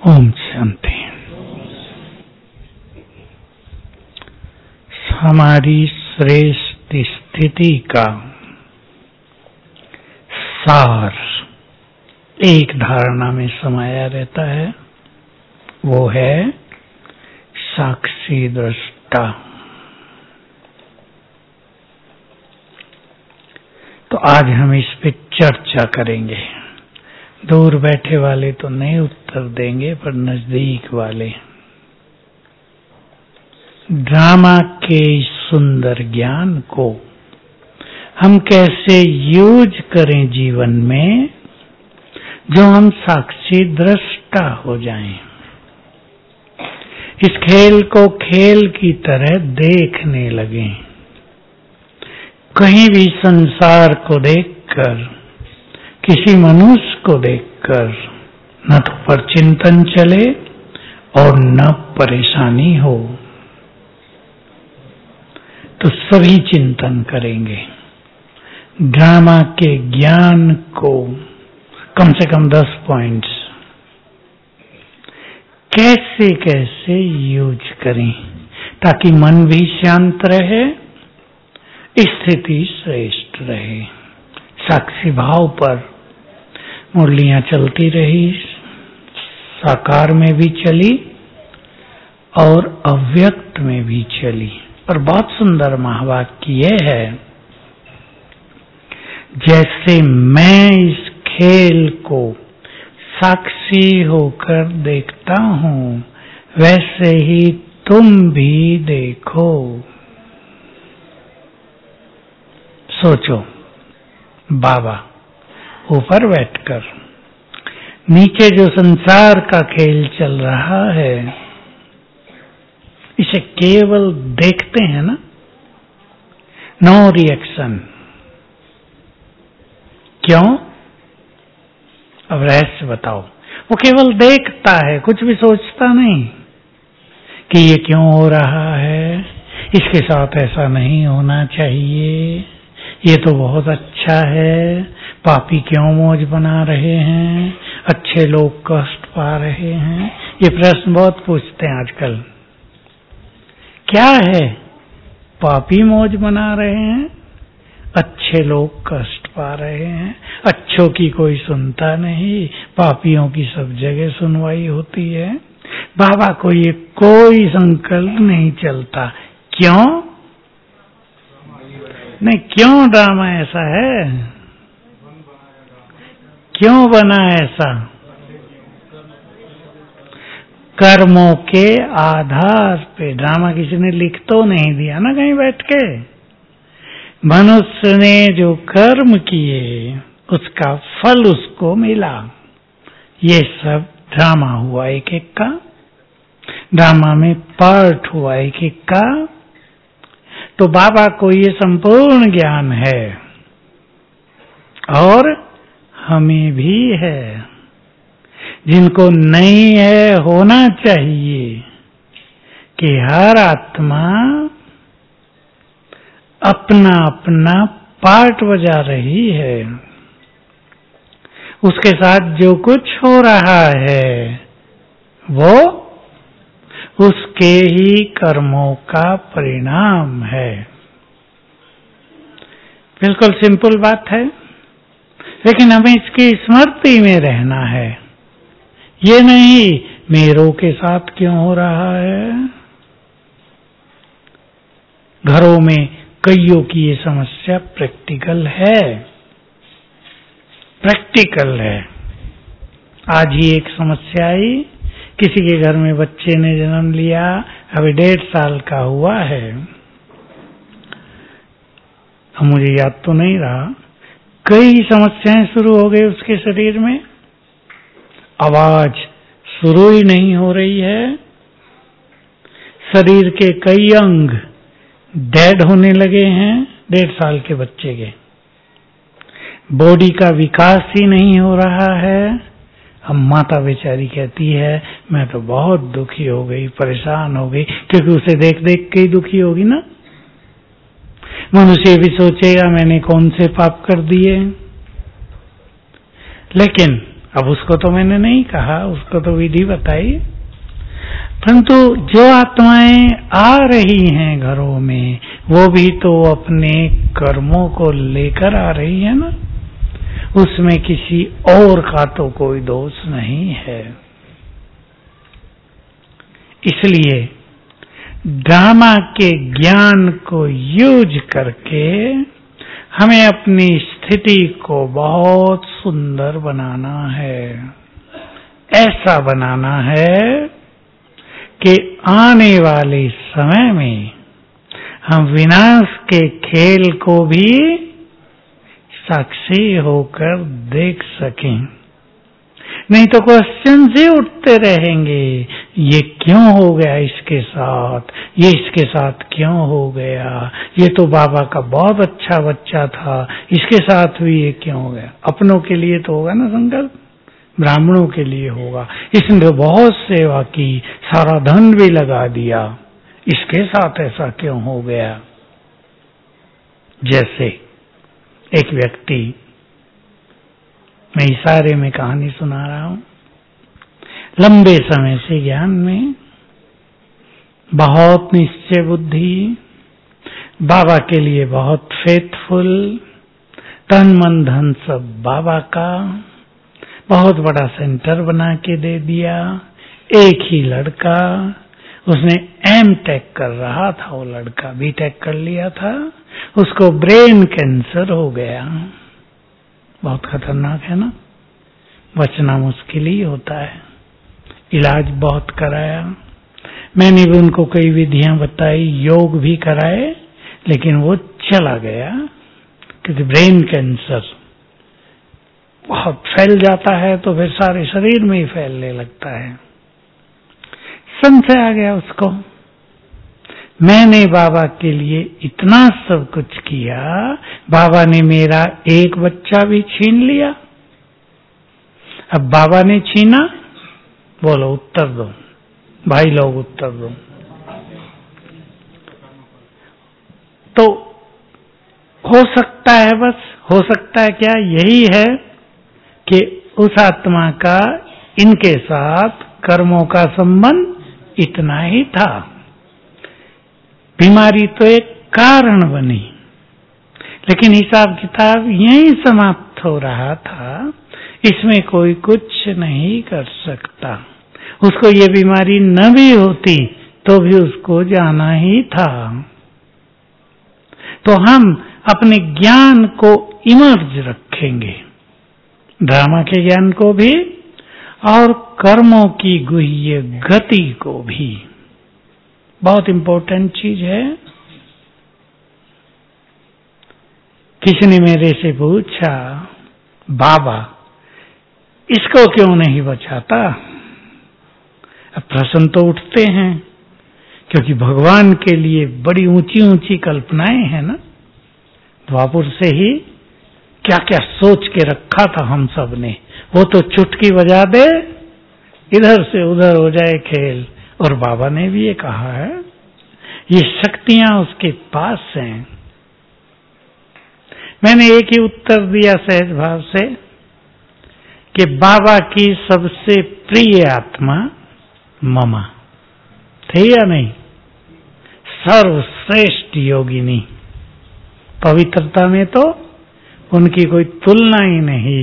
ओम शांति। हमारी श्रेष्ठ स्थिति का सार एक धारणा में समाया रहता है, वो है साक्षी दृष्टा। तो आज हम इस पे चर्चा करेंगे। दूर बैठे वाले तो नहीं उत्तर देंगे, पर नजदीक वाले ड्रामा के सुंदर ज्ञान को हम कैसे यूज करें जीवन में, जो हम साक्षी दृष्टा हो जाएं, इस खेल को खेल की तरह देखने लगें। कहीं भी संसार को देखकर, किसी मनुष्य को देखकर न तो पर चिंतन चले और न परेशानी हो, तो सभी चिंतन करेंगे। ड्रामा के ज्ञान को कम से कम 10 पॉइंट्स कैसे कैसे यूज करें ताकि मन भी शांत रहे, स्थिति श्रेष्ठ रहे। साक्षी भाव पर मुरलियां चलती रही, साकार में भी चली और अव्यक्त में भी चली। और बहुत सुंदर महावाक्य यह है, जैसे मैं इस खेल को साक्षी होकर देखता हूं, वैसे ही तुम भी देखो। सोचो, बाबा ऊपर बैठकर नीचे जो संसार का खेल चल रहा है, इसे केवल देखते हैं ना, नो रिएक्शन। क्यों? अब रहस्य बताओ। वो केवल देखता है, कुछ भी सोचता नहीं कि ये क्यों हो रहा है, इसके साथ ऐसा नहीं होना चाहिए, ये तो बहुत अच्छा है, पापी क्यों मौज बना रहे हैं, अच्छे लोग कष्ट पा रहे हैं। ये प्रश्न बहुत पूछते हैं आजकल। क्या है? पापी मौज बना रहे हैं, अच्छे लोग कष्ट पा रहे हैं। अच्छों की कोई सुनता नहीं, पापियों की सब जगह सुनवाई होती है। बाबा को ये कोई संकल्प नहीं चलता। क्यों? नहीं, क्यों ड्रामा ऐसा है? क्यों बना ऐसा? कर्मों के आधार पे। ड्रामा किसी ने लिख तो नहीं दिया ना कहीं बैठ के। मनुष्य ने जो कर्म किए, उसका फल उसको मिला। ये सब ड्रामा हुआ एक एक का। ड्रामा में पार्ट हुआ एक एक का। तो बाबा को ये संपूर्ण ज्ञान है और हमें भी है। जिनको नहीं है, होना चाहिए कि हर आत्मा अपना अपना पार्ट बजा रही है। उसके साथ जो कुछ हो रहा है वो उसके ही कर्मों का परिणाम है। बिल्कुल सिंपल बात है, लेकिन हमें इसकी स्मृति में रहना है। ये नहीं मेरों के साथ क्यों हो रहा है। घरों में कईयों की ये समस्या प्रैक्टिकल है। प्रैक्टिकल है। आज ही एक समस्या आई, किसी के घर में बच्चे ने जन्म लिया, अभी 1.5 साल का हुआ है। अब मुझे याद तो नहीं रहा, कई समस्याएं शुरू हो गई उसके शरीर में। आवाज शुरू ही नहीं हो रही है। शरीर के कई अंग डेड होने लगे हैं 1.5 साल के बच्चे के। बॉडी का विकास ही नहीं हो रहा है। अब माता बेचारी कहती है, मैं तो बहुत दुखी हो गई, परेशान हो गई, क्योंकि उसे देख देख के ही दुखी होगी ना। मनुष्य भी सोचेगा मैंने कौन से पाप कर दिए। लेकिन अब उसको तो मैंने नहीं कहा, उसको तो विधि बताई, परंतु जो आत्माएं आ रही हैं घरों में, वो भी तो अपने कर्मों को लेकर आ रही है ना, उसमें किसी और का तो कोई दोष नहीं है। इसलिए ड्रामा के ज्ञान को यूज करके हमें अपनी स्थिति को बहुत सुंदर बनाना है, ऐसा बनाना है कि आने वाले समय में हम विनाश के खेल को भी साक्षी होकर देख सकें। नहीं तो क्वेश्चन ही उठते रहेंगे, ये क्यों हो गया इसके साथ, ये इसके साथ क्यों हो गया, ये तो बाबा का बहुत अच्छा बच्चा था, इसके साथ भी ये क्यों हो गया। अपनों के लिए तो होगा ना संकल्प, ब्राह्मणों के लिए होगा, इसने बहुत सेवा की, सारा धन भी लगा दिया, इसके साथ ऐसा क्यों हो गया। जैसे एक व्यक्ति, मैं इशारे में कहानी सुना रहा हूं, लंबे समय से ज्ञान में, बहुत निश्चय बुद्धि, बाबा के लिए बहुत फेथफुल, तन मन धन सब बाबा का, बहुत बड़ा सेंटर बना के दे दिया। एक ही लड़का, उसने एम.टेक कर रहा था, वो लड़का बी.टेक कर लिया था, उसको ब्रेन कैंसर हो गया। बहुत खतरनाक है ना, बचना मुश्किल ही होता है। इलाज बहुत कराया, मैंने भी उनको कई विधियां बताई, योग भी कराए, लेकिन वो चला गया, क्योंकि ब्रेन कैंसर बहुत फैल जाता है तो फिर सारे शरीर में ही फैलने लगता है। संशय आ गया उसको, मैंने बाबा के लिए इतना सब कुछ किया, बाबा ने मेरा एक बच्चा भी छीन लिया। अब बाबा ने छीना, बोलो उत्तर दो भाई, लोग उत्तर दो। तो हो सकता है, बस हो सकता है क्या, यही है कि उस आत्मा का इनके साथ कर्मों का संबंध इतना ही था। बीमारी तो एक कारण बनी, लेकिन हिसाब किताब यहीं समाप्त हो रहा था, इसमें कोई कुछ नहीं कर सकता। उसको ये बीमारी न भी होती तो भी उसको जाना ही था। तो हम अपने ज्ञान को इमर्ज रखेंगे, ड्रामा के ज्ञान को भी और कर्मों की गुह्य गति को भी। बहुत इंपॉर्टेंट चीज है। किसी ने मेरे से पूछा, बाबा इसको क्यों नहीं बचाता। अब प्रश्न तो उठते हैं, क्योंकि भगवान के लिए बड़ी ऊंची ऊंची कल्पनाएं हैं ना। द्वापर से ही क्या क्या सोच के रखा था हम सब ने, वो तो चुटकी बजा दे, इधर से उधर हो जाए खेल। और बाबा ने भी ये कहा है, ये शक्तियां उसके पास हैं। मैंने एक ही उत्तर दिया सहज भाव से कि बाबा की सबसे प्रिय आत्मा ममा थे या नहीं, सर्वश्रेष्ठ योगिनी, पवित्रता में तो उनकी कोई तुलना ही नहीं,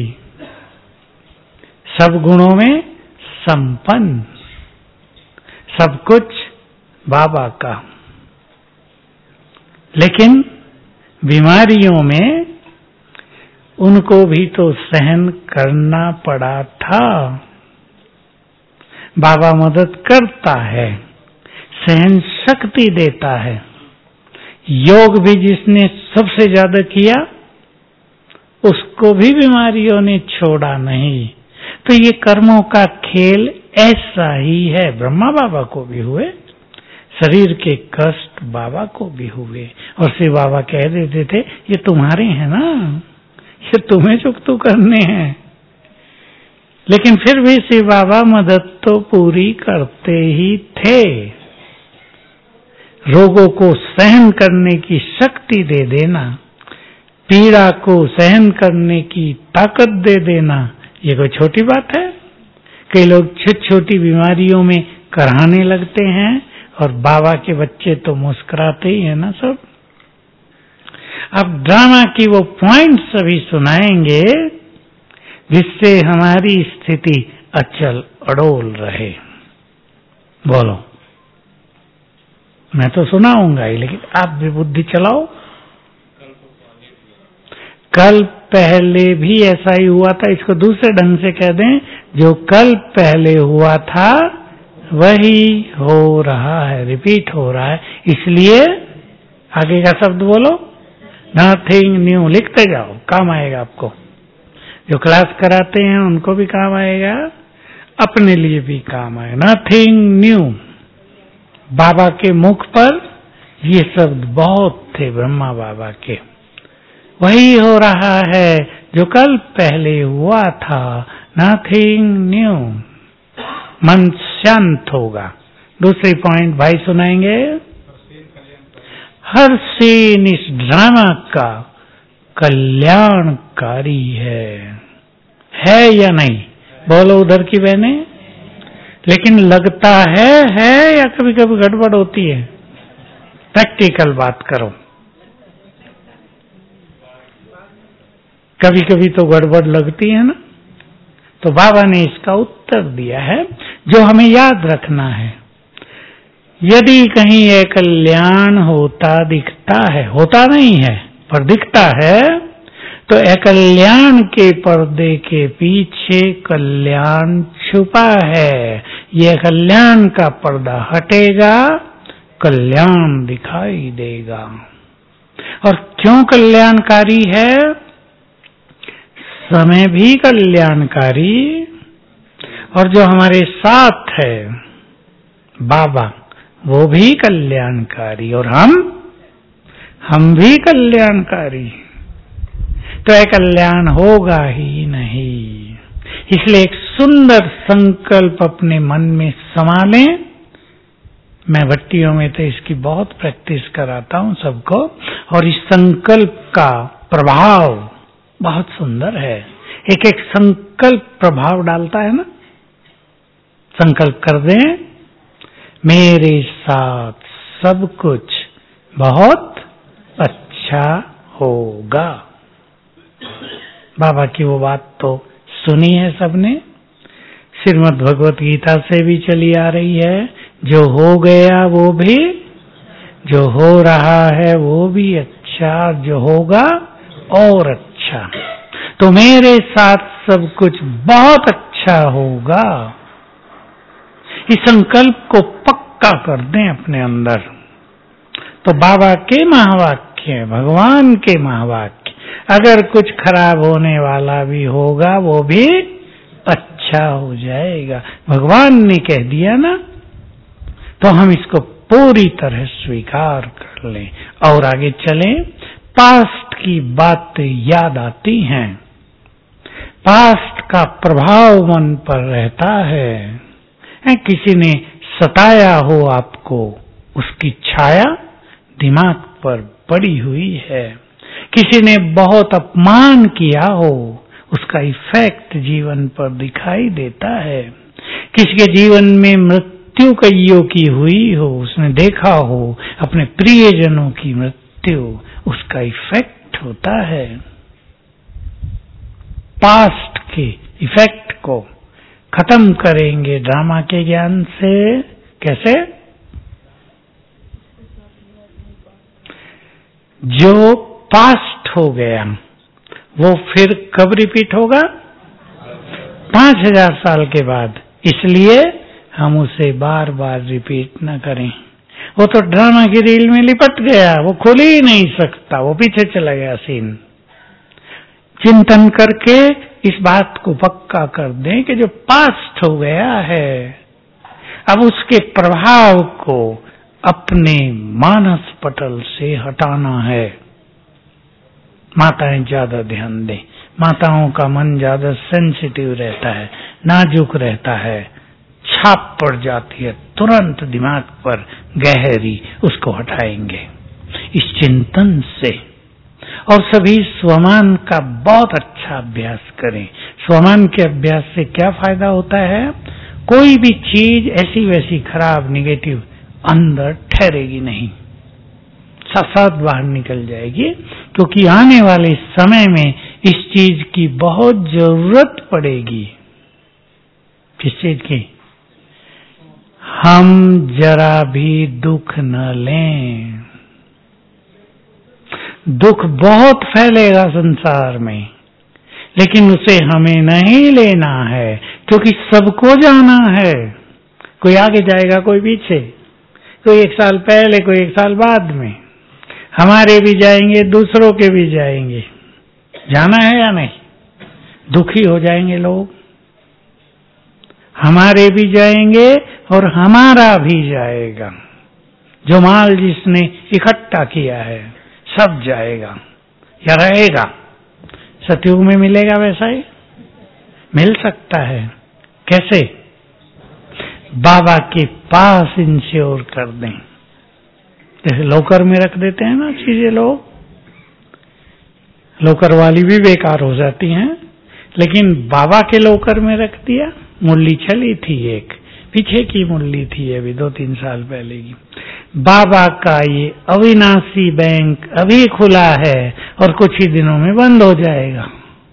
सब गुणों में संपन्न, सब कुछ बाबा का। लेकिन बीमारियों में उनको भी तो सहन करना पड़ा था। बाबा मदद करता है, सहन शक्ति देता है। योग भी जिसने सबसे ज्यादा किया, उसको भी बीमारियों ने छोड़ा नहीं। तो ये कर्मों का खेल ऐसा ही है। ब्रह्मा बाबा को भी हुए, शरीर के कष्ट बाबा को भी हुए, और शिव बाबा कह देते थे ये तुम्हारे हैं ना, ये तुम्हें चुकतू करने हैं। लेकिन फिर भी शिव बाबा मदद तो पूरी करते ही थे। रोगों को सहन करने की शक्ति दे देना, पीड़ा को सहन करने की ताकत दे देना, ये कोई छोटी बात है? कई लोग छोटी छोटी बीमारियों में कराने लगते हैं और बाबा के बच्चे तो मुस्कुराते ही है ना सब। अब ड्रामा की वो पॉइंट्स अभी सुनाएंगे जिससे हमारी स्थिति अचल अडोल रहे। बोलो, मैं तो सुनाऊंगा ही, लेकिन आप भी बुद्धि चलाओ। कल पहले भी ऐसा ही हुआ था, इसको दूसरे ढंग से कह दें, जो कल पहले हुआ था वही हो रहा है, रिपीट हो रहा है। इसलिए आगे का शब्द बोलो, नथिंग न्यू। लिखते जाओ, काम आएगा आपको। जो क्लास कराते हैं उनको भी काम आएगा, अपने लिए भी काम आएगा। Nothing new. बाबा के मुख पर ये शब्द बहुत थे, ब्रह्मा बाबा के। वही हो रहा है जो कल पहले हुआ था, नथिंग न्यू। मन शांत होगा। दूसरी पॉइंट भाई सुनाएंगे। हर सीन इस ड्रामा का कल्याणकारी है या नहीं? बोलो उधर की बहने। लेकिन लगता है या कभी कभी गड़बड़ होती है? प्रैक्टिकल बात करो। कभी कभी तो गड़बड़ लगती है ना। तो बाबा ने इसका उत्तर दिया है जो हमें याद रखना है। यदि कहीं यह कल्याण होता दिखता है, होता नहीं है पर दिखता है, तो कल्याण के पर्दे के पीछे कल्याण छुपा है। यह कल्याण का पर्दा हटेगा, कल्याण दिखाई देगा। और क्यों कल्याणकारी है? समय भी कल्याणकारी, और जो हमारे साथ है बाबा वो भी कल्याणकारी, और हम भी कल्याणकारी। तो यह कल्याण होगा ही नहीं। इसलिए एक सुंदर संकल्प अपने मन में समा लें। मैं भट्टियों में तो इसकी बहुत प्रैक्टिस कराता हूं सबको, और इस संकल्प का प्रभाव बहुत सुंदर है। एक एक संकल्प प्रभाव डालता है ना। संकल्प कर दें, मेरे साथ सब कुछ बहुत अच्छा होगा। बाबा की वो बात तो सुनी है सबने, श्रीमद् भगवत गीता से भी चली आ रही है। जो हो गया वो भी, जो हो रहा है वो भी अच्छा, जो होगा और अच्छा। तो मेरे साथ सब कुछ बहुत अच्छा होगा। इस संकल्प को पक्का कर दें अपने अंदर। तो बाबा के महावाक्य, भगवान के महावाक्य, अगर कुछ खराब होने वाला भी होगा वो भी अच्छा हो जाएगा। भगवान ने कह दिया ना, तो हम इसको पूरी तरह स्वीकार कर लें और आगे चलें। पास्ट की बातें याद आती हैं, पास्ट का प्रभाव मन पर रहता है। किसी ने सताया हो आपको, उसकी छाया दिमाग पर पड़ी हुई है। किसी ने बहुत अपमान किया हो, उसका इफेक्ट जीवन पर दिखाई देता है। किसी के जीवन में मृत्यु कईयों की हुई हो, उसने देखा हो अपने प्रियजनों की मृत्यु, उसका इफेक्ट होता है। पास्ट के इफेक्ट को खत्म करेंगे ड्रामा के ज्ञान से। कैसे? जो पास्ट हो गया वो फिर कब रिपीट होगा? 5000 साल के बाद। इसलिए हम उसे बार बार रिपीट न करें। वो तो ड्रामा की रील में लिपट गया, वो खुल ही नहीं सकता, वो पीछे चला गया सीन। चिंतन करके इस बात को पक्का कर दें कि जो पास्ट हो गया है, अब उसके प्रभाव को अपने मानस पटल से हटाना है। माताएं ज्यादा ध्यान दें। माताओं का मन ज्यादा सेंसिटिव रहता है, नाजुक रहता है, छाप पड़ जाती है तुरंत दिमाग पर गहरी, उसको हटाएंगे इस चिंतन से। और सभी स्वमान का बहुत अच्छा अभ्यास करें। स्वमान के अभ्यास से क्या फायदा होता है? कोई भी चीज ऐसी वैसी खराब निगेटिव अंदर ठहरेगी नहीं, साथ बाहर निकल जाएगी, क्योंकि आने वाले समय में इस चीज की बहुत जरूरत पड़ेगी। किस चीज की? हम जरा भी दुख न लें। दुख बहुत फैलेगा संसार में, लेकिन उसे हमें नहीं लेना है, क्योंकि सबको जाना है। कोई आगे जाएगा, कोई पीछे, कोई 1 साल पहले, कोई 1 साल बाद में। हमारे भी जाएंगे, दूसरों के भी जाएंगे। जाना है या नहीं? दुखी हो जाएंगे लोग। हमारे भी जाएंगे और हमारा भी जाएगा। जो माल जिसने इकट्ठा किया है सब जाएगा या रहेगा। सतयुग में मिलेगा वैसा ही? मिल सकता है। कैसे? बाबा के पास इंश्योर कर दें। जैसे लॉकर में रख देते हैं ना चीजें लोग, लॉकर वाली भी बेकार हो जाती हैं, लेकिन बाबा के लॉकर में रख दिया। मुरली चली थी, एक पीछे की मुरली थी, अभी 2-3 साल पहले की। बाबा का ये अविनाशी बैंक अभी खुला है और कुछ ही दिनों में बंद हो जाएगा।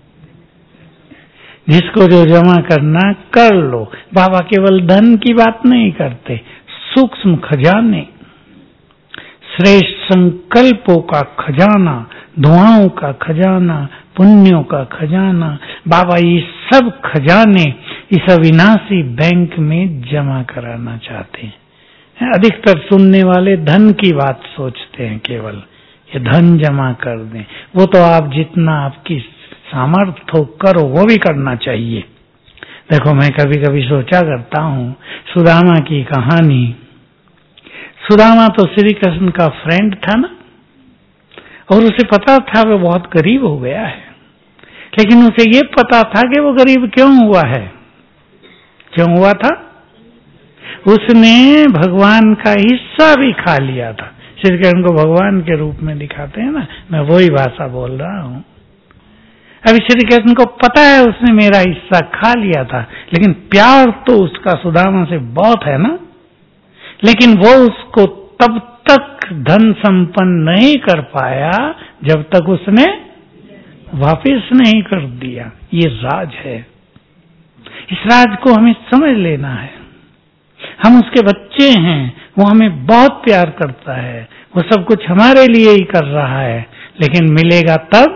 जिसको जो जमा करना कर लो। बाबा केवल धन की बात नहीं करते, सूक्ष्म खजाने, श्रेष्ठ संकल्पों का खजाना, दुआओं का खजाना, पुण्यों का खजाना, बाबा ये सब खजाने इस अविनाशी बैंक में जमा कराना चाहते हैं। अधिकतर सुनने वाले धन की बात सोचते हैं, केवल ये धन जमा कर दें। वो तो आप जितना आपकी सामर्थ्य हो करो, वो भी करना चाहिए। देखो, मैं कभी कभी सोचा करता हूँ सुदामा की कहानी। सुदामा तो श्री कृष्ण का फ्रेंड था ना, और उसे पता था वो बहुत गरीब हो गया है, लेकिन उसे ये पता था कि वो गरीब क्यों हुआ है। क्यों हुआ था? उसने भगवान का हिस्सा भी खा लिया था। श्री कृष्ण को भगवान के रूप में दिखाते हैं ना, मैं वही भाषा बोल रहा हूँ। अभी श्री कृष्ण को पता है उसने मेरा हिस्सा खा लिया था, लेकिन प्यार तो उसका सुदामा से बहुत है ना, लेकिन वो उसको तब तक धन संपन्न नहीं कर पाया जब तक उसने वापस नहीं कर दिया। ये राज है। इस राज को हमें समझ लेना है। हम उसके बच्चे हैं, वो हमें बहुत प्यार करता है, वो सब कुछ हमारे लिए ही कर रहा है, लेकिन मिलेगा तब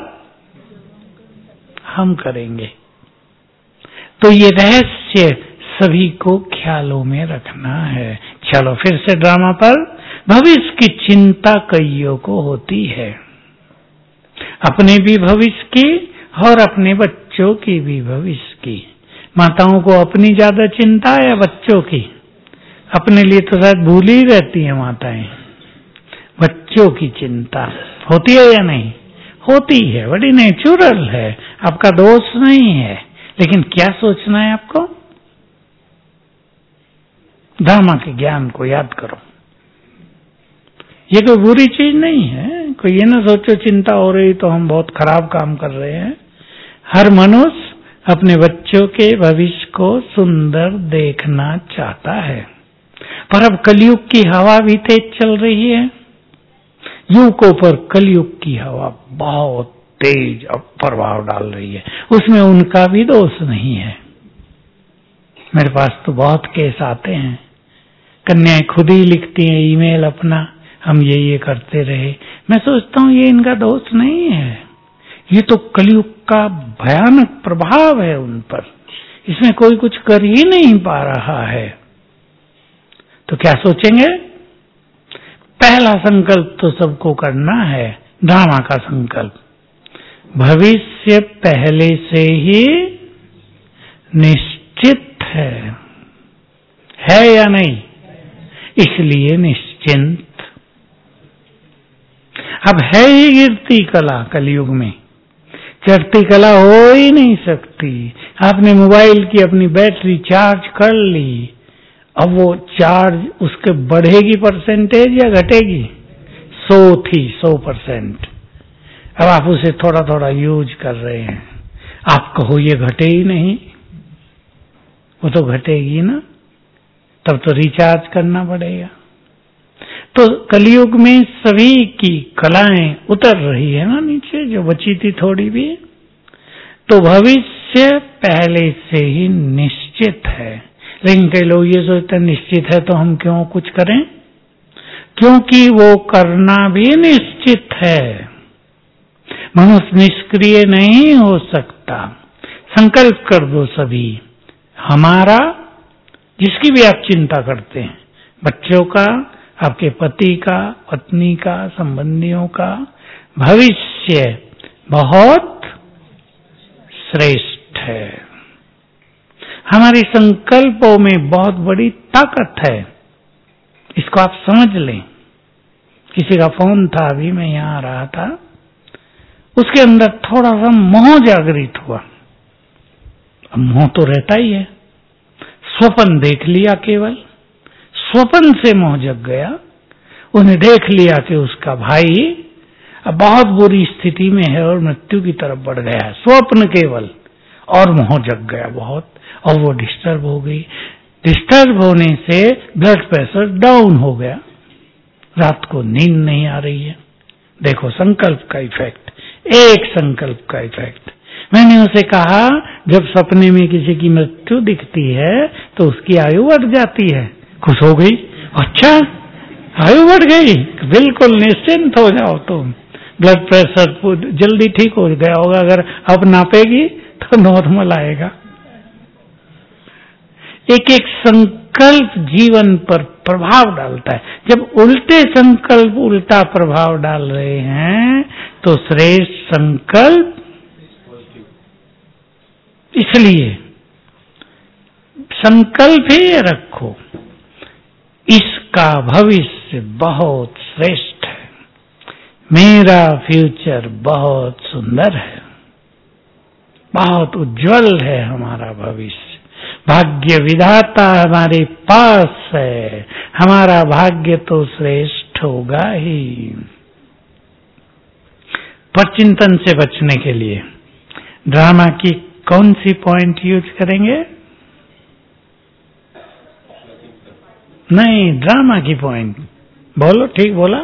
हम करेंगे। तो ये रहस्य सभी को ख्यालों में रखना है। चलो फिर से ड्रामा पर। भविष्य की चिंता कईयों को होती है, अपने भी भविष्य की और अपने बच्चों की भी भविष्य की। माताओं को अपनी ज्यादा चिंता है या बच्चों की? अपने लिए तो शायद भूल ही रहती है माताएं। बच्चों की चिंता होती है या नहीं? होती है, बड़ी नेचुरल है, आपका दोष नहीं है। लेकिन क्या सोचना है आपको? ड्रामा के ज्ञान को याद करो। ये कोई बुरी चीज नहीं है। कोई ये ना सोचो चिंता हो रही तो हम बहुत खराब काम कर रहे हैं। हर मनुष्य अपने बच्चों के भविष्य को सुंदर देखना चाहता है, पर अब कलयुग की हवा भी तेज चल रही है। युवकों पर कलयुग की हवा बहुत तेज और प्रभाव डाल रही है, उसमें उनका भी दोष नहीं है। मेरे पास तो बहुत केस आते हैं, कन्याएं खुद ही लिखती हैं ईमेल अपना, हम ये करते रहे। मैं सोचता हूँ ये इनका दोष नहीं है, ये तो कलयुग का भयानक प्रभाव है उन पर। इसमें कोई कुछ कर ही नहीं पा रहा है। तो क्या सोचेंगे? पहला संकल्प तो सबको करना है, ड्रामा का संकल्प। भविष्य पहले से ही निश्चित है या नहीं? इसलिए निश्चिंत। अब है ही गिरती कला कलयुग में, चढ़ती कला हो ही नहीं सकती। आपने मोबाइल की अपनी बैटरी चार्ज कर ली, अब वो चार्ज उसके बढ़ेगी परसेंटेज या घटेगी? 100 थी 100%, अब आप उसे थोड़ा थोड़ा यूज कर रहे हैं, आप कहो ये घटे ही नहीं, वो तो घटेगी ना, तब तो रिचार्ज करना पड़ेगा। तो कलयुग में सभी की कलाएं उतर रही है ना नीचे, जो बची थी थोड़ी भी। तो भविष्य पहले से ही निश्चित है, लेकिन कई लोग ये सोचते हैं निश्चित है तो हम क्यों कुछ करें, क्योंकि वो करना भी निश्चित है। मनुष्य निष्क्रिय नहीं हो सकता। संकल्प कर दो सभी, हमारा, जिसकी भी आप चिंता करते हैं, बच्चों का, आपके पति का, पत्नी का, संबंधियों का, भविष्य बहुत श्रेष्ठ है। हमारे संकल्पों में बहुत बड़ी ताकत है, इसको आप समझ लें। किसी का फोन था, अभी मैं यहां आ रहा था, उसके अंदर थोड़ा सा मोह जागृत हुआ। अब मोह तो रहता ही है, स्वप्न देख लिया, केवल स्वप्न से मोह जग गया। उन्हें देख लिया कि उसका भाई अब बहुत बुरी स्थिति में है और मृत्यु की तरफ बढ़ गया है, स्वप्न केवल, और मोह जग गया बहुत, और वो डिस्टर्ब हो गई। डिस्टर्ब होने से ब्लड प्रेशर डाउन हो गया, रात को नींद नहीं आ रही है। देखो संकल्प का इफेक्ट, एक संकल्प का इफेक्ट। मैंने उसे कहा जब सपने में किसी की मृत्यु दिखती है तो उसकी आयु बढ़ जाती है। खुश हो गई, अच्छा आयु बढ़ गई, बिल्कुल निश्चिंत हो जाओ तुम, ब्लड प्रेशर जल्दी ठीक हो गया होगा। अगर अब नापेगी तो नॉर्मल आएगा। एक एक संकल्प जीवन पर प्रभाव डालता है। जब उल्टे संकल्प उल्टा प्रभाव डाल रहे हैं तो श्रेष्ठ संकल्प, इसलिए संकल्प ही रखो, इसका भविष्य बहुत श्रेष्ठ है, मेरा फ्यूचर बहुत सुंदर है, बहुत उज्जवल है हमारा भविष्य। भाग्य विधाता हमारे पास है, हमारा भाग्य तो श्रेष्ठ होगा ही। पर चिंतन से बचने के लिए ड्रामा की कौन सी पॉइंट यूज करेंगे? नहीं, ड्रामा की पॉइंट बोलो, ठीक बोला।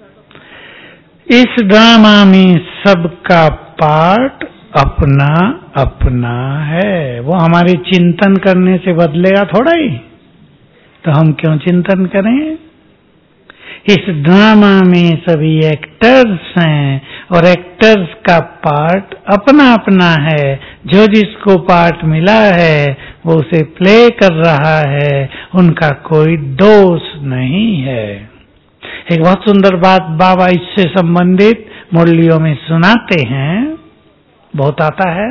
इस ड्रामा में सबका पार्ट अपना अपना है। वो हमारे चिंतन करने से बदलेगा थोड़ा ही, तो हम क्यों चिंतन करें? इस ड्रामा में सभी एक्टर्स हैं और एक्टर्स का पार्ट अपना अपना है। जो जिसको पार्ट मिला है वो उसे प्ले कर रहा है, उनका कोई दोष नहीं है। एक बहुत सुंदर बात बाबा इससे संबंधित मुरलियों में सुनाते हैं, बहुत आता है।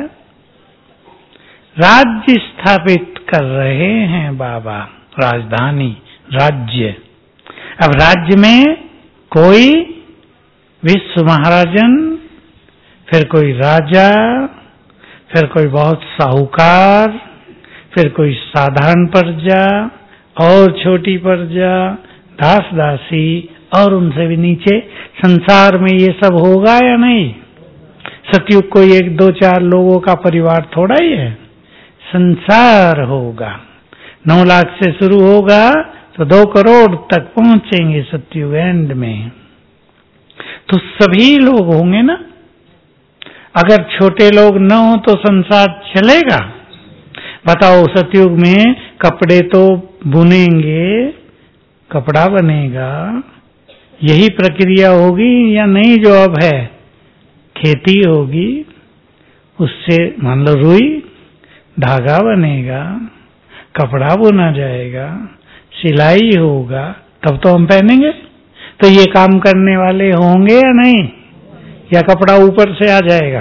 राज्य स्थापित कर रहे हैं बाबा, राजधानी, राज्य। अब राज्य में कोई विश्व महाराजन, फिर कोई राजा, फिर कोई बहुत साहूकार, फिर कोई साधारण प्रजा और छोटी प्रजा, दास दासी और उनसे भी नीचे। संसार में ये सब होगा या नहीं? सतयुग कोई 1, 2, 4 लोगों का परिवार थोड़ा ही है, संसार होगा। 9 लाख से शुरू होगा तो 2 करोड़ तक पहुंचेंगे सतयुग एंड में। तो सभी लोग होंगे ना। अगर छोटे लोग न हो तो संसार चलेगा? बताओ, सतयुग में कपड़े तो बुनेंगे, कपड़ा बनेगा, यही प्रक्रिया होगी या नहीं? जो अब है, खेती होगी, उससे मान लो रुई, धागा बनेगा, कपड़ा बुना जाएगा, सिलाई होगा, तब तो हम पहनेंगे। तो ये काम करने वाले होंगे या नहीं? या कपड़ा ऊपर से आ जाएगा?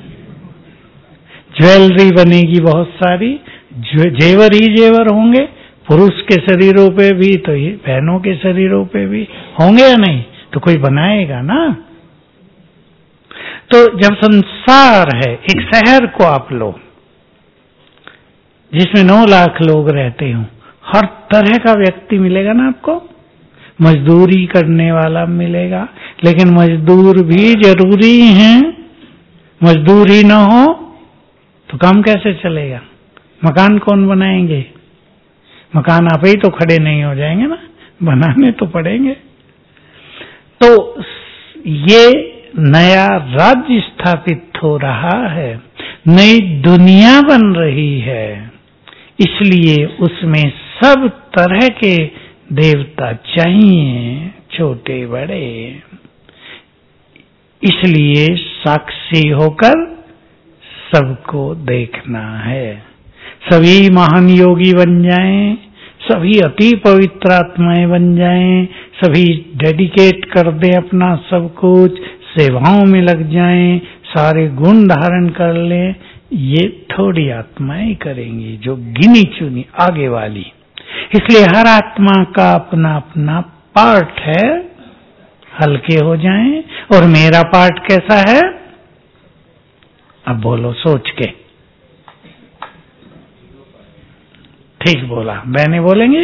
ज्वेलरी बनेगी बहुत सारी, जेवर ही जेवर होंगे, पुरुष के शरीरों पे भी तो ये बहनों के शरीरों पे भी होंगे या नहीं? तो कोई बनाएगा ना। तो जब संसार है, एक शहर को आप लो जिसमें 9 लाख लोग रहते हो, हर तरह का व्यक्ति मिलेगा ना आपको। मजदूरी करने वाला मिलेगा, लेकिन मजदूर भी जरूरी हैं मजदूर ही ना हो तो काम कैसे चलेगा? मकान कौन बनाएंगे? मकान आप ही तो खड़े नहीं हो जाएंगे ना, बनाने तो पड़ेंगे। तो ये नया राज्य स्थापित हो रहा है, नई दुनिया बन रही है, इसलिए उसमें सब तरह के देवता चाहिए, छोटे बड़े। इसलिए साक्षी होकर सबको देखना है। सभी महान योगी बन जाएं, सभी अति पवित्र आत्माएं बन जाएं, सभी डेडिकेट कर दें अपना सब कुछ, सेवाओं में लग जाएं, सारे गुण धारण कर लें, ये थोड़ी आत्माएं करेंगी जो गिनी चुनी आगे वाली। इसलिए हर आत्मा का अपना अपना पार्ट है, हल्के हो जाएं। और मेरा पार्ट कैसा है? अब बोलो सोच के। ठीक बोला, बहने बोलेंगे?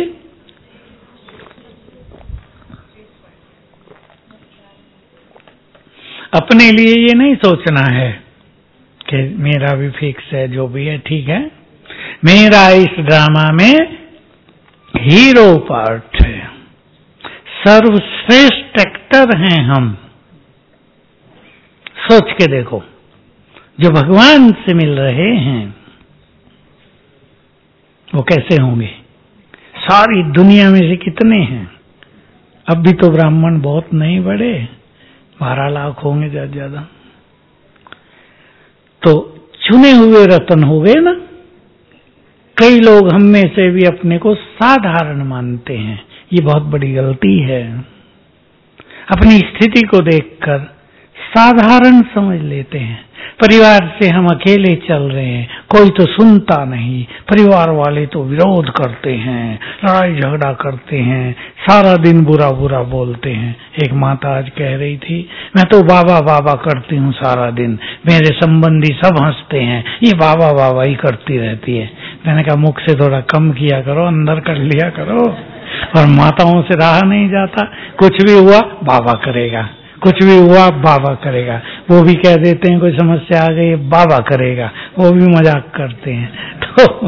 अपने लिए ये नहीं सोचना है कि मेरा भी फिक्स है, जो भी है ठीक है। मेरा इस ड्रामा में हीरो पार्ट है, सर्वश्रेष्ठ एक्टर हैं हम। सोच के देखो, जो भगवान से मिल रहे हैं वो कैसे होंगे? सारी दुनिया में से कितने हैं? अब भी तो ब्राह्मण बहुत नहीं बढ़े, 12 लाख होंगे ज्यादा। तो चुने हुए रत्न हो गए ना। कई लोग हम में से भी अपने को साधारण मानते हैं, ये बहुत बड़ी गलती है। अपनी स्थिति को देखकर साधारण समझ लेते हैं। परिवार से हम अकेले चल रहे हैं, कोई तो सुनता नहीं, परिवार वाले तो विरोध करते हैं, लड़ाई झगड़ा करते हैं, सारा दिन बुरा बुरा बोलते हैं। एक माता आज कह रही थी, मैं तो बाबा बाबा करती हूँ सारा दिन, मेरे संबंधी सब हंसते हैं, ये बाबा बाबा ही करती रहती है। मैंने कहा मुख से थोड़ा कम किया करो, अंदर कर लिया करो। और माताओं से रहा नहीं जाता, कुछ भी हुआ बाबा करेगा, कुछ भी हुआ बाबा करेगा। वो भी कह देते हैं कोई समस्या आ गई बाबा करेगा, वो भी मजाक करते हैं। तो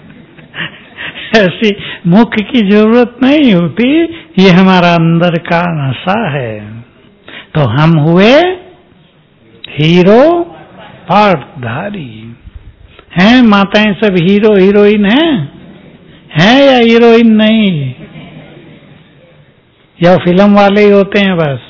ऐसी मुख की जरूरत नहीं होती, ये हमारा अंदर का नशा है। तो हम हुए हीरो पार्टधारी हैं। माताएं सब हीरो हीरोइन हैं या हीरोइन नहीं? या फिल्म वाले ही होते हैं बस?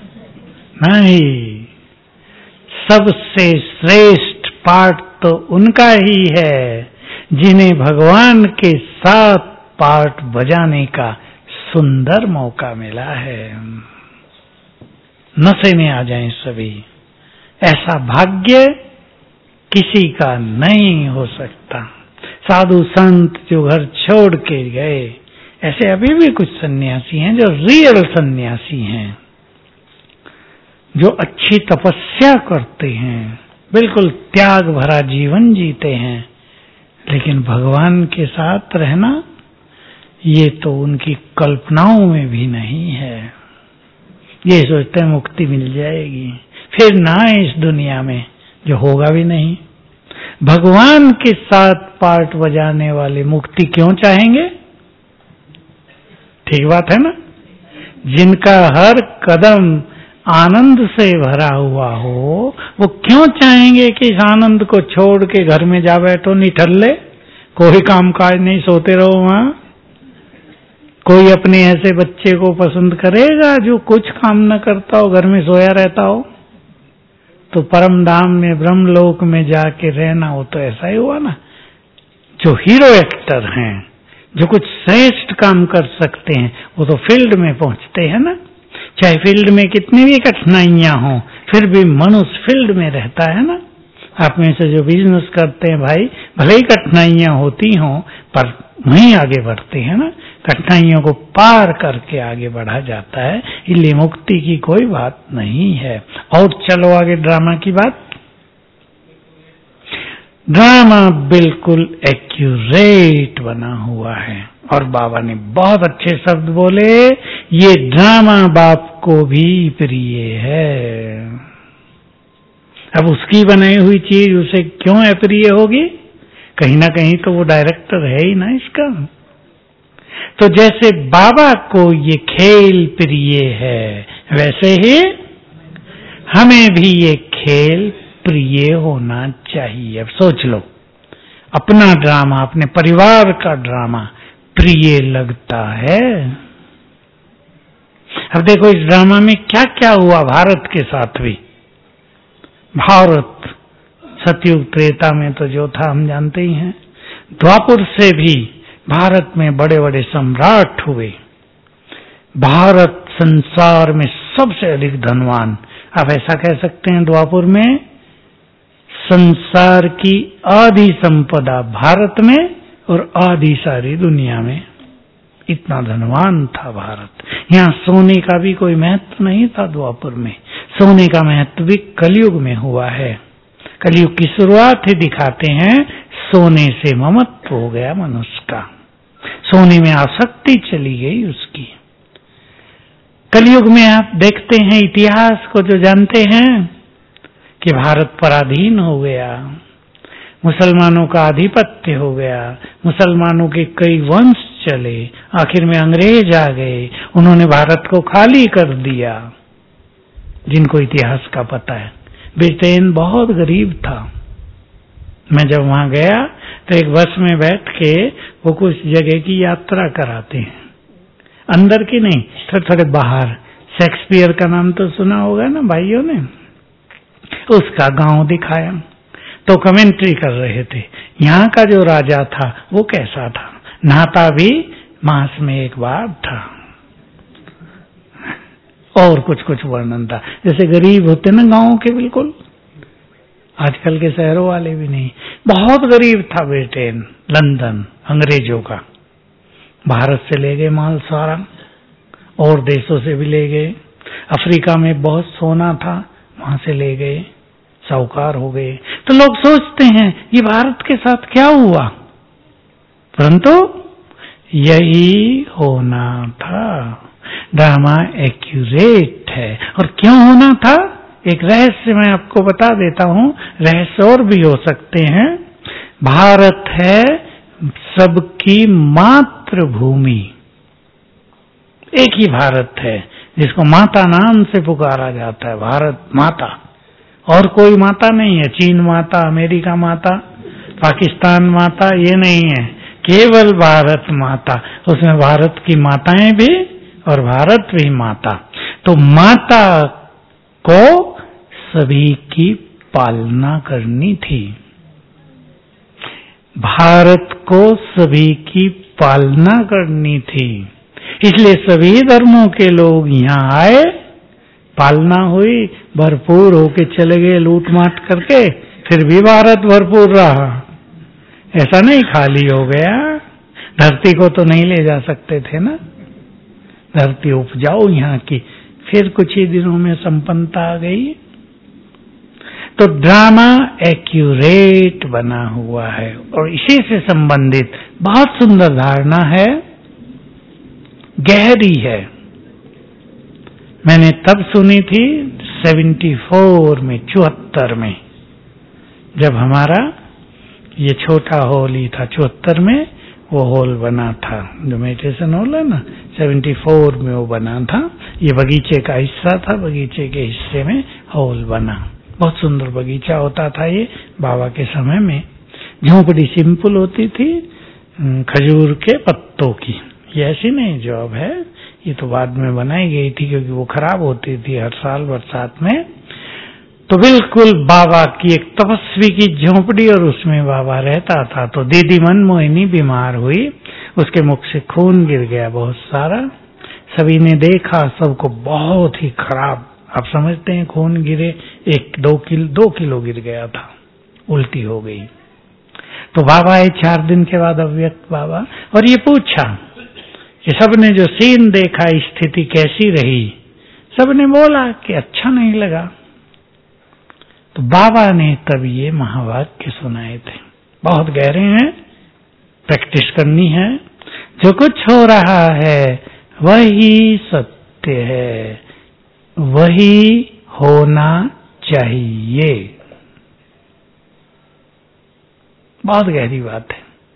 नहीं, सबसे श्रेष्ठ पार्ट तो उनका ही है जिन्हें भगवान के साथ पार्ट बजाने का सुंदर मौका मिला है। नशे में आ जाएं सभी, ऐसा भाग्य किसी का नहीं हो सकता। साधु संत जो घर छोड़ के गए, ऐसे अभी भी कुछ सन्यासी हैं जो रियल सन्यासी हैं, जो अच्छी तपस्या करते हैं, बिल्कुल त्याग भरा जीवन जीते हैं, लेकिन भगवान के साथ रहना ये तो उनकी कल्पनाओं में भी नहीं है। ये सोचते हैं मुक्ति मिल जाएगी, फिर ना इस दुनिया में, जो होगा भी नहीं। भगवान के साथ पार्ट बजाने वाले मुक्ति क्यों चाहेंगे? ठीक बात है ना? जिनका हर कदम आनंद से भरा हुआ हो, वो क्यों चाहेंगे कि इस आनंद को छोड़ के घर में जा बैठो निठल्ले, कोई काम काज नहीं, सोते रहो वहां? कोई अपने ऐसे बच्चे को पसंद करेगा जो कुछ काम न करता हो, घर में सोया रहता हो? तो परम धाम में ब्रह्मलोक में जाके रहना हो तो ऐसा ही हुआ ना। जो हीरो एक्टर हैं, जो कुछ श्रेष्ठ काम कर सकते हैं, वो तो फील्ड में पहुंचते हैं ना। चाहे फील्ड में कितनी भी कठिनाइयां हों, फिर भी मनुष्य फील्ड में रहता है ना। आप में से जो बिजनेस करते हैं भाई, भले ही कठिनाइयां होती हों पर वहीं आगे बढ़ते हैं ना। कठिनाइयों को पार करके आगे बढ़ा जाता है, इसलिए मुक्ति की कोई बात नहीं है। और चलो आगे ड्रामा की बात। ड्रामा बिल्कुल एक्यूरेट बना हुआ है और बाबा ने बहुत अच्छे शब्द बोले, ये ड्रामा बाप को भी प्रिय है। अब उसकी बनाई हुई चीज उसे क्यों अप्रिय होगी? कहीं ना कहीं तो वो डायरेक्टर है ही ना इसका। तो जैसे बाबा को ये खेल प्रिय है, वैसे ही हमें भी ये खेल प्रिय होना चाहिए। अब सोच लो, अपना ड्रामा, अपने परिवार का ड्रामा प्रिय लगता है? अब देखो इस ड्रामा में क्या क्या हुआ भारत के साथ भी। भारत सतयुग त्रेता में तो जो था हम जानते ही हैं। द्वापर से भी भारत में बड़े बड़े सम्राट हुए। भारत संसार में सबसे अधिक धनवान, आप ऐसा कह सकते हैं, द्वापर में संसार की आधी संपदा भारत में और आधी सारी दुनिया में। इतना धनवान था भारत। यहाँ सोने का भी कोई महत्व नहीं था द्वापर में। सोने का महत्व भी कलयुग में हुआ है। कलयुग की शुरुआत ही दिखाते हैं, सोने से ममत्व हो गया मनुष्य का, सोने में आसक्ति चली गई उसकी। कलयुग में आप देखते हैं, इतिहास को जो जानते हैं, कि भारत पराधीन हो गया, मुसलमानों का आधिपत्य हो गया, मुसलमानों के कई वंश चले, आखिर में अंग्रेज आ गए, उन्होंने भारत को खाली कर दिया। जिनको इतिहास का पता है, ब्रिटेन बहुत गरीब था। मैं जब वहां गया तो एक बस में बैठ के वो कुछ जगह की यात्रा कराते हैं, अंदर की नहीं, थोड़े थोड़े बाहर। शेक्सपियर का नाम तो सुना होगा ना भाइयों ने, उसका गांव दिखाया तो कमेंट्री कर रहे थे, यहाँ का जो राजा था वो कैसा था, नहाता भी मास में एक बार था, और कुछ कुछ वर्णन था। जैसे गरीब होते ना गांव के, बिल्कुल आजकल के शहरों वाले भी नहीं। बहुत गरीब था ब्रिटेन, लंदन अंग्रेजों का। भारत से ले गए माल सारा, और देशों से भी ले गए। अफ्रीका में बहुत सोना था, वहां से ले गए, साहूकार हो गए। तो लोग सोचते हैं ये भारत के साथ क्या हुआ, परंतु यही होना था। ड्रामा एक्यूरेट है। और क्यों होना था, एक रहस्य मैं आपको बता देता हूं, रहस्य और भी हो सकते हैं। भारत है सबकी मातृभूमि, एक ही भारत है जिसको माता नाम से पुकारा जाता है, भारत माता। और कोई माता नहीं है, चीन माता, अमेरिका माता, पाकिस्तान माता, ये नहीं है, केवल भारत माता। उसमें भारत की माताएं भी और भारत भी माता। तो माता को सभी की पालना करनी थी, भारत को सभी की पालना करनी थी। इसलिए सभी धर्मों के लोग यहाँ आए, पालना हुई, भरपूर होके चले गए लूट माट करके, फिर भी भारत भरपूर रहा। ऐसा नहीं खाली हो गया। धरती को तो नहीं ले जा सकते थे ना, धरती उपजाऊ यहाँ की, फिर कुछ ही दिनों में संपन्नता आ गई। तो ड्रामा एक्यूरेट बना हुआ है। और इसी से संबंधित बहुत सुंदर धारणा है, गहरी है। मैंने तब सुनी थी 74 में, 74 में, जब हमारा ये छोटा हॉल ही था, 74 में वो हॉल बना था, जो मेडिटेशन हॉल है ना, 74 में वो बना था। ये बगीचे का हिस्सा था, बगीचे के हिस्से में हॉल बना। बहुत सुंदर बगीचा होता था ये बाबा के समय में। झोंपड़ी सिंपल होती थी, खजूर के पत्तों की। ये ऐसी नहीं जो अब है, ये तो बाद में बनाई गई थी क्योंकि वो खराब होती थी हर साल बरसात में। तो बिल्कुल बाबा की एक तपस्वी की झोंपड़ी, और उसमें बाबा रहता था। तो दीदी मनमोहिनी बीमार हुई, उसके मुख से खून गिर गया बहुत सारा। सभी ने देखा, सबको बहुत ही खराब, आप समझते हैं, खून गिरे 2 किलो गिर गया था, उल्टी हो गई। तो बाबा आए 4 दिन के बाद, अव्यक्त बाबा, और ये पूछा कि सबने जो सीन देखा, स्थिति कैसी रही? सबने बोला कि अच्छा नहीं लगा। तो बाबा ने तब ये महावाक्य सुनाए थे, बहुत गहरे हैं, प्रैक्टिस करनी है। जो कुछ हो रहा है वही सत्य है, वही होना चाहिए। बहुत गहरी बात है।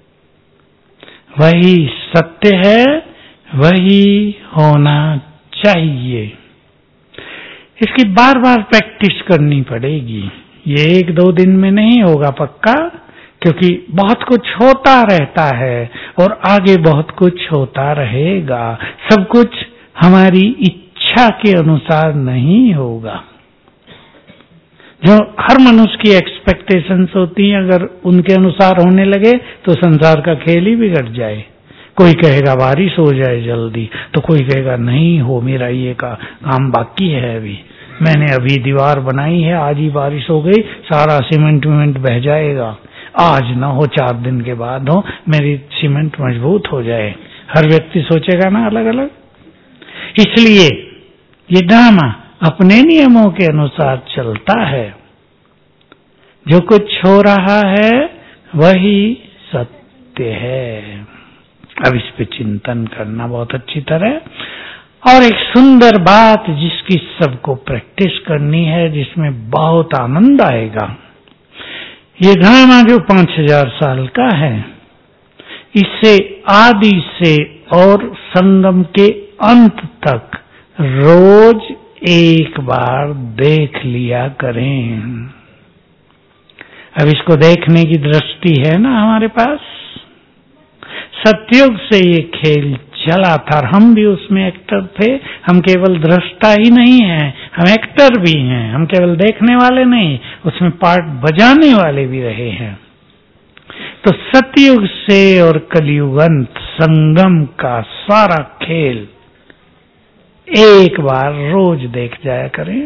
वही सत्य है, वही होना चाहिए। इसकी बार बार प्रैक्टिस करनी पड़ेगी। ये 1-2 दिन में नहीं होगा पक्का, क्योंकि बहुत कुछ होता रहता है और आगे बहुत कुछ होता रहेगा। सब कुछ हमारी इच्छा के अनुसार नहीं होगा। जो हर मनुष्य की एक्सपेक्टेशंस होती हैं, अगर उनके अनुसार होने लगे तो संसार का खेल ही बिगड़ जाए। कोई कहेगा बारिश हो जाए जल्दी, तो कोई कहेगा नहीं हो, मेरा ये का काम बाकी है, अभी मैंने अभी दीवार बनाई है, आज ही बारिश हो गई, सारा सीमेंट विमेंट बह जाएगा, आज ना हो 4 दिन के बाद हो, मेरी सीमेंट मजबूत हो जाए। हर व्यक्ति सोचेगा ना अलग अलग। इसलिए ये ड्रामा अपने नियमों के अनुसार चलता है। जो कुछ हो रहा है वही सत्य है। अब इस पे चिंतन करना बहुत अच्छी तरह। और एक सुंदर बात जिसकी सबको प्रैक्टिस करनी है, जिसमें बहुत आनंद आएगा। ये ड्रामा जो 5000 साल का है, इसे आदि से और संगम के अंत तक रोज एक बार देख लिया करें। अब इसको देखने की दृष्टि है ना हमारे पास। सतयुग से ये खेल चला था और हम भी उसमें एक्टर थे। हम केवल दृष्टा ही नहीं हैं, हम एक्टर भी हैं। हम केवल देखने वाले नहीं, उसमें पार्ट बजाने वाले भी रहे हैं। तो सतयुग से और कलयुग अंत संगम का सारा खेल एक बार रोज देख जाया करें।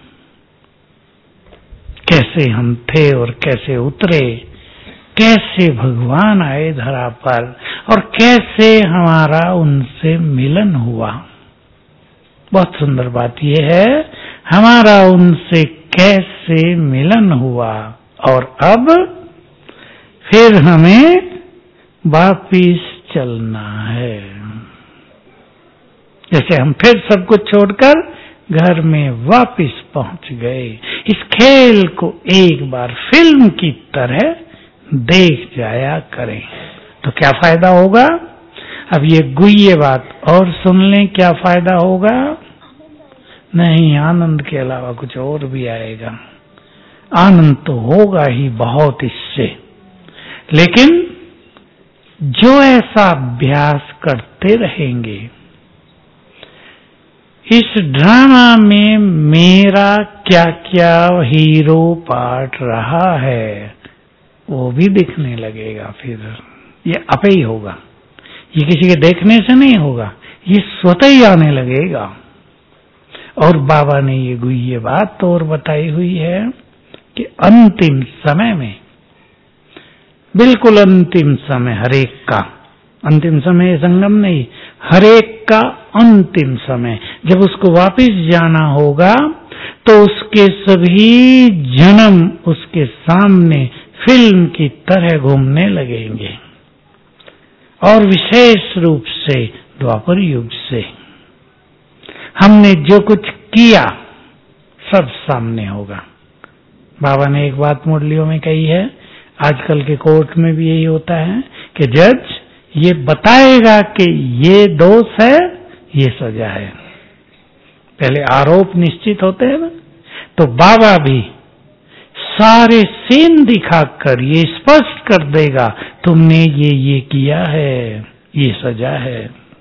कैसे हम थे और कैसे उतरे, कैसे भगवान आए धरा पर और कैसे हमारा उनसे मिलन हुआ। बहुत सुंदर बात यह है, हमारा उनसे कैसे मिलन हुआ और अब फिर हमें वापिस चलना है। जैसे हम फिर सब कुछ छोड़कर घर में वापिस पहुंच गए। इस खेल को एक बार फिल्म की तरह देख जाया करें तो क्या फायदा होगा। अब ये गुह्य बात और सुन लें, क्या फायदा होगा। नहीं, आनंद के अलावा कुछ और भी आएगा। आनंद तो होगा ही बहुत इससे, लेकिन जो ऐसा अभ्यास करते रहेंगे, इस ड्रामा में मेरा क्या क्या हीरो पार्ट रहा है वो भी दिखने लगेगा। फिर ये आपे ही होगा, ये किसी के देखने से नहीं होगा, ये स्वतः ही आने लगेगा। और बाबा ने ये गुह्य बात तो और बताई हुई है कि अंतिम समय में, बिल्कुल अंतिम समय, हरेक का अंतिम समय संगम नहीं, हरेक का अंतिम समय, जब उसको वापिस जाना होगा तो उसके सभी जन्म उसके सामने फिल्म की तरह घूमने लगेंगे। और विशेष रूप से द्वापर युग से हमने जो कुछ किया सब सामने होगा। बाबा ने एक बात मुरलियों में कही है, आजकल के कोर्ट में भी यही होता है कि जज ये बताएगा कि ये दोष है, ये सजा है। पहले आरोप निश्चित होते हैं ना, तो बाबा भी सारे सीन दिखाकर ये स्पष्ट कर देगा, तुमने ये किया है, ये सजा है।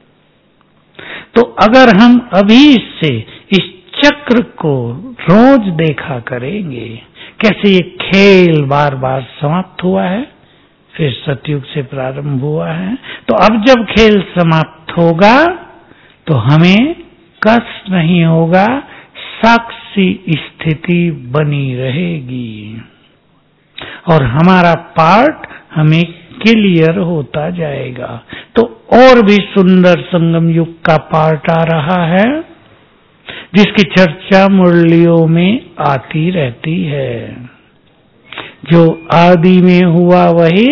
तो अगर हम अभी से इस चक्र को रोज देखा करेंगे, कैसे ये खेल बार बार समाप्त हुआ है, फिर सतयुग से प्रारंभ हुआ है, तो अब जब खेल समाप्त होगा तो हमें कष्ट नहीं होगा, साक्षी स्थिति बनी रहेगी और हमारा पार्ट हमें क्लियर होता जाएगा। तो और भी सुंदर संगम युग का पार्ट आ रहा है, जिसकी चर्चा मुरलियों में आती रहती है। जो आदि में हुआ वही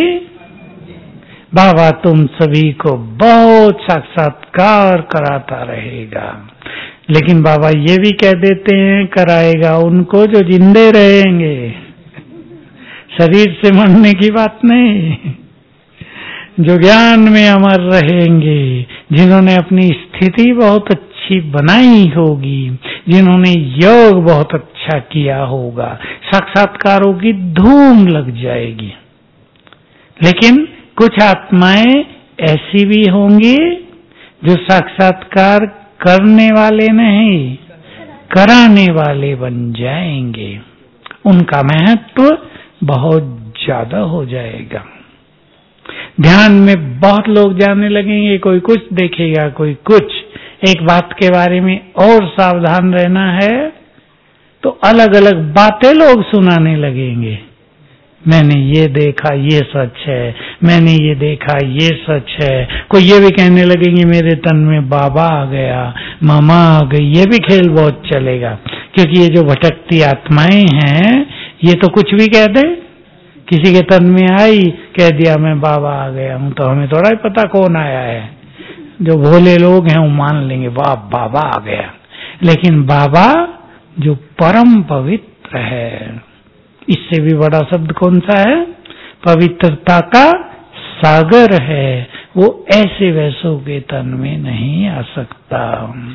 बाबा तुम सभी को बहुत साक्षात्कार कराता रहेगा। लेकिन बाबा ये भी कह देते हैं, कराएगा उनको जो जिंदे रहेंगे। शरीर से मरने की बात नहीं। जो ज्ञान में अमर रहेंगे, जिन्होंने अपनी स्थिति बहुत अच्छी बनाई होगी, जिन्होंने योग बहुत अच्छा किया होगा, साक्षात्कारों की धूम लग जाएगी। लेकिन कुछ आत्माएं ऐसी भी होंगी जो साक्षात्कार करने वाले नहीं, कराने वाले बन जाएंगे। उनका महत्व बहुत ज्यादा हो जाएगा। ध्यान में बहुत लोग जाने लगेंगे, कोई कुछ देखेगा, कोई कुछ। एक बात के बारे में और सावधान रहना है तो अलग अलग बातें लोग सुनाने लगेंगे। मैंने ये देखा, ये सच है, मैंने ये देखा, ये सच है। कोई ये भी कहने लगेंगे मेरे तन में बाबा आ गया, मामा आ गई। ये भी खेल बहुत चलेगा, क्योंकि ये जो भटकती आत्माएं हैं, ये तो कुछ भी कह दे। किसी के तन में आई, कह दिया मैं बाबा आ गया हूं, तो हमें थोड़ा ही पता कौन आया है। जो भोले लोग हैं वो मान लेंगे वाह बाबा आ गया। लेकिन बाबा जो परम पवित्र है, इससे भी बड़ा शब्द कौन सा है? पवित्रता का सागर है। वो ऐसे वैसों के तन में नहीं आ सकता।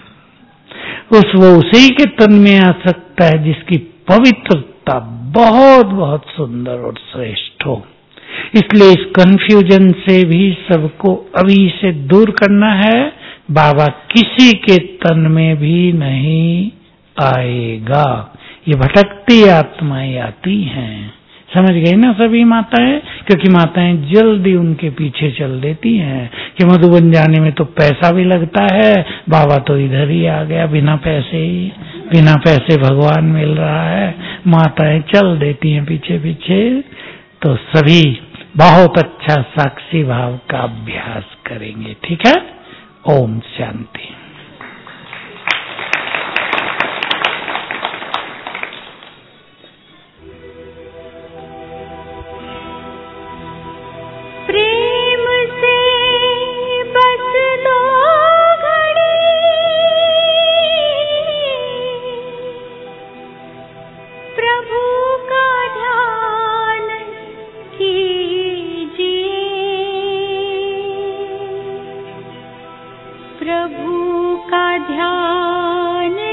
वो उसी के तन में आ सकता है जिसकी पवित्रता बहुत बहुत सुंदर और श्रेष्ठ हो। इसलिए इस कंफ्यूजन से भी सबको अभी से दूर करना है। बाबा किसी के तन में भी नहीं आएगा। ये भटकती आत्माएं आती हैं, समझ गई ना सभी माताएं? क्योंकि माताएं जल्दी उनके पीछे चल देती हैं कि मधुबन जाने में तो पैसा भी लगता है, बाबा तो इधर ही आ गया बिना पैसे भगवान मिल रहा है। माताएं चल देती हैं पीछे पीछे। तो सभी बहुत अच्छा साक्षी भाव का अभ्यास करेंगे, ठीक है? ओम शांति। प्रभु का ध्यान